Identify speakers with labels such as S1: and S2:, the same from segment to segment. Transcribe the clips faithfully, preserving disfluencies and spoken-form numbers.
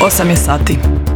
S1: osam je sati.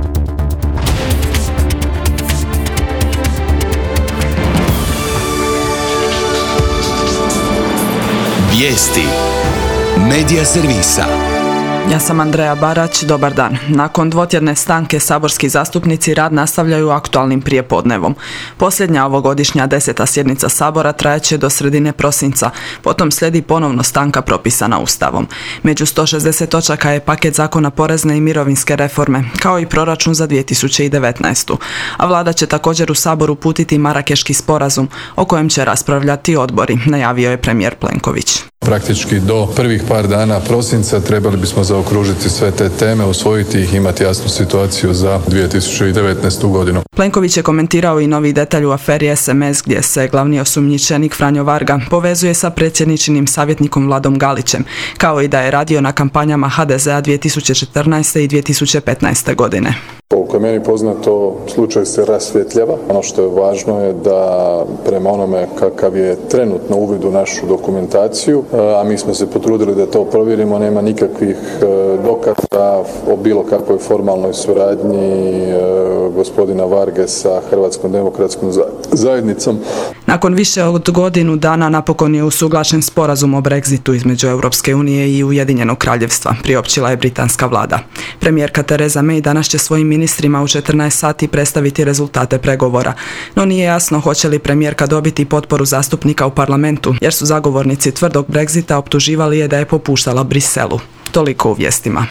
S2: Vijesti Medija servisa.
S1: Ja sam Andreja Barać, dobar dan. Nakon dvotjedne stanke saborski zastupnici rad nastavljaju aktualnim prijepodnevom. Posljednja ovogodišnja deseta sjednica Sabora trajaće do sredine prosinca, potom slijedi ponovno stanka propisana Ustavom. Među sto šezdeset točaka je paket zakona porezne i mirovinske reforme, kao i proračun za dvije tisuće devetnaestu. A vlada će također u Saboru uputiti Marakeški sporazum, o kojem će raspravljati odbori, najavio je premijer Plenković.
S3: Praktički do prvih par dana prosinca trebali bismo zaokružiti sve te teme, usvojiti ih, imati jasnu situaciju za dvije tisuće devetnaestu godinu.
S1: Plenković je komentirao i novi detalj u aferi es em es gdje se glavni osumnjičenik Franjo Varga povezuje sa predsjedničinim savjetnikom Vladom Galićem, kao i da je radio na kampanjama ha de zea dvije tisuće četrnaeste i dvije tisuće petnaeste godine.
S3: Koliko je meni poznato, slučaj se rasvjetljava. Ono što je važno je da prema onome kakav je trenutno uvid u našu dokumentaciju, a mi smo se potrudili da to provjerimo, nema nikakvih dokaza o bilo kakvoj formalnoj suradnji gospodina Varge sa Hrvatskom demokratskom zajednicom.
S1: Nakon više od godinu dana napokon je usuglašen sporazum o Brexitu između Europske unije i Ujedinjenog kraljevstva, priopćila je britanska vlada. Premijerka Theresa May danas će svojim ministrima u četrnaest sati predstaviti rezultate pregovora, no nije jasno hoće li premijerka dobiti potporu zastupnika u parlamentu, jer su zagovornici tvrdog Brexita optuživali je da je popuštala Briselu. Toliko u vijestima.